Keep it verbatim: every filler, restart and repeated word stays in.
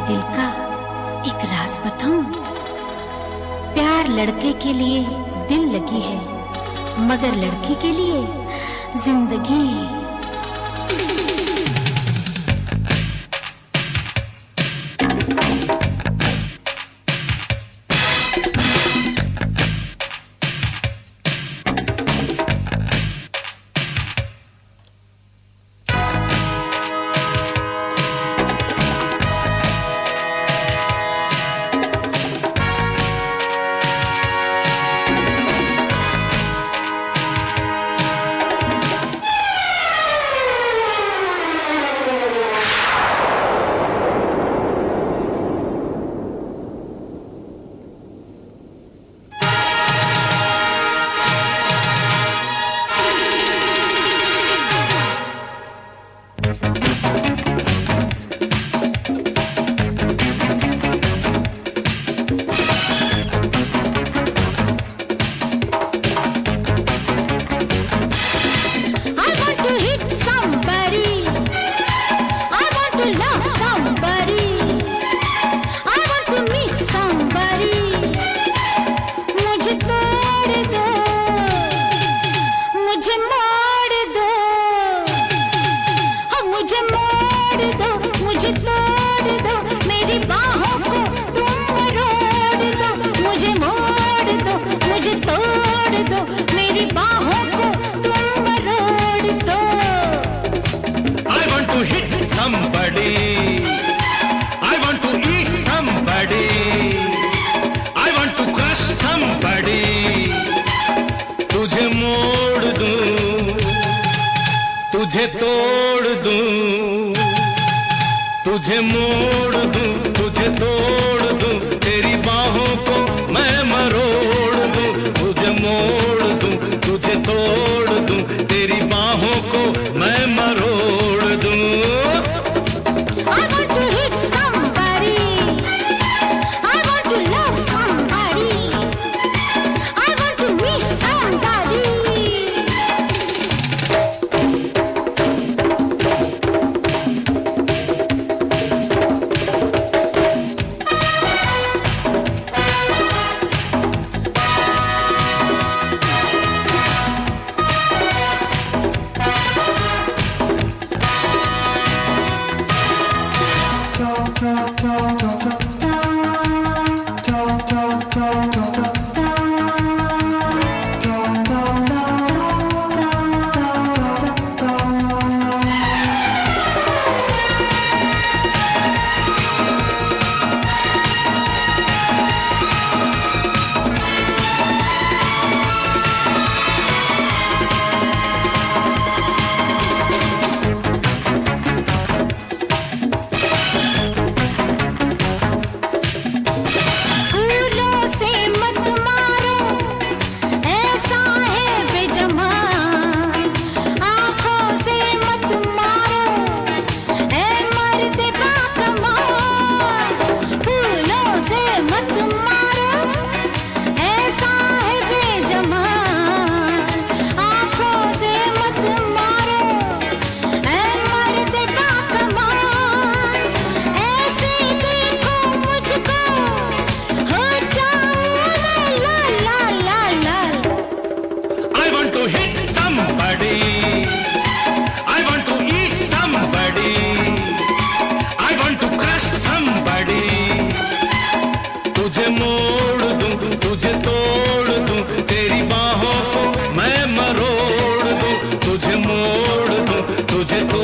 दिल का एक राज बताऊं? प्यार लड़के के लिए दिल लगी है, मगर लड़की के लिए जिंदगी। तुझे तोड़ दूं, तुझे मोड़ दूं, तुझे तोड़ दूं, तेरी बाहों को मैं मरोड़ दूं। तुझे मोड़ दूं, तुझे तोड़ दूं, तेरी बाहों को मैं मरोड़ दूं। I want to hit somebody, I want to love somebody, I want to meet somebody. तुझे मोड़ दूं, तुझे तोड़ दूं, तेरी बाहों को मैं मरोड़ दूं। तुझे मोड़ दूं, तुझे